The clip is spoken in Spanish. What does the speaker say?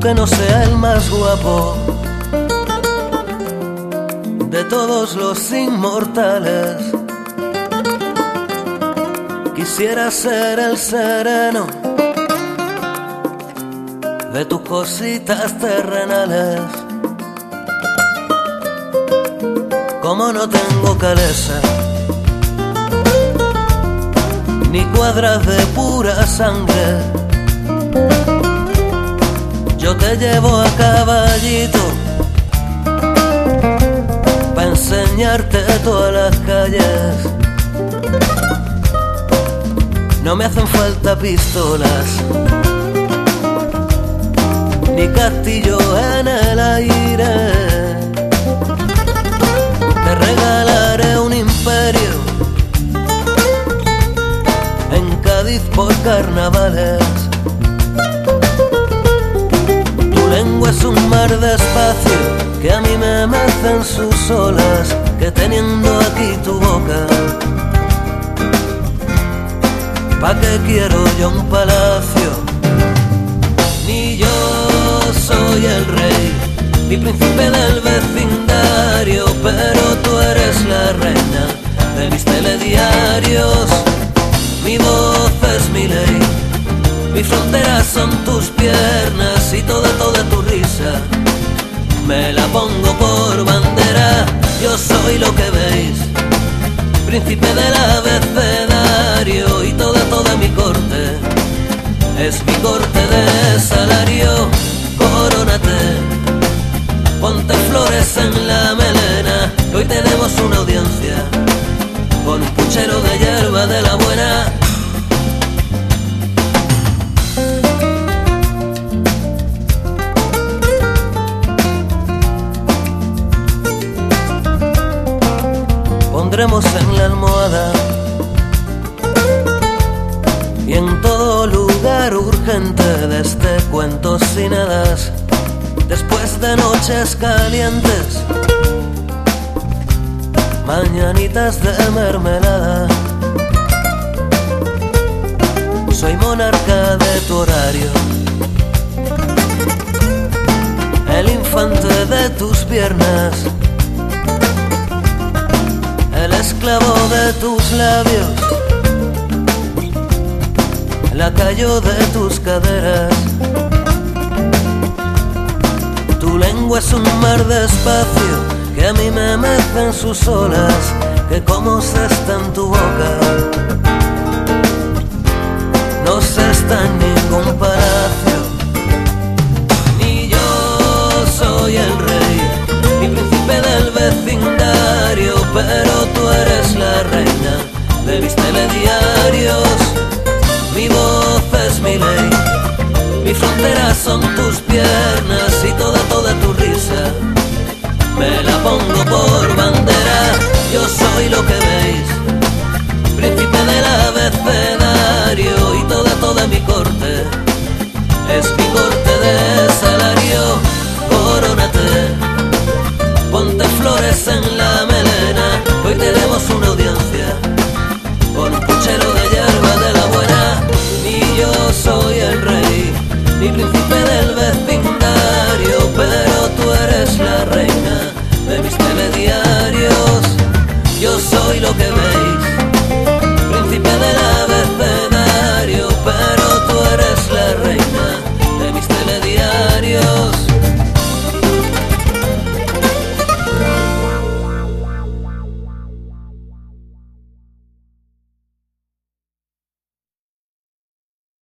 aunque no sea el más guapo de todos los inmortales. Quisiera ser el sereno de tus cositas terrenales. Como no tengo calesa ni cuadras de pura sangre, yo te llevo a caballito pa' enseñarte todas las calles. No me hacen falta pistolas ni castillo en el aire. Te regalaré un imperio en Cádiz por carnavales. Tu lengua es un mar de espacio que a mí me mecen sus olas, que teniendo aquí tu boca, ¿pa' qué quiero yo un palacio? Ni yo soy el rey, ni príncipe del vecindario, pero tú eres la reina de mis telediarios. Mi voz es mi ley, mis fronteras son tus piernas y toda tu risa me la pongo por bandera. Yo soy lo que veis, príncipe del abecedario, y toda mi corte es mi corte de salario. Corónate, ponte flores en la melena, que hoy tenemos una audiencia con un puchero de hierba de la buena. Pondremos en la almohada y en todo lugar urgente de este cuento sin hadas, después de noches calientes, mañanitas de mermelada. Soy monarca de tu horario, el infante de tus piernas, el esclavo de tus labios, lacayo de tus caderas. Tu lengua es un mar de espacio que a mí me mecen sus olas, que como se está en tu boca no se está en ningún palacio. Ni yo soy el rey, ni príncipe del vecindario, pero tú eres la reina de mis telediarios. Mi voz es mi ley, mis fronteras son tus piernas y toda tu risa me la pongo por bandera. Yo soy lo que veis, príncipe del abecedario, y toda mi corte es mi corte de salario. Corónate, ponte flores en la melena, hoy tenemos una audiencia con un puchero de hierba de la buena. Ni yo soy el rey, ni príncipe del vecindario, pero tú eres la reina de mis telediarios. Yo soy lo que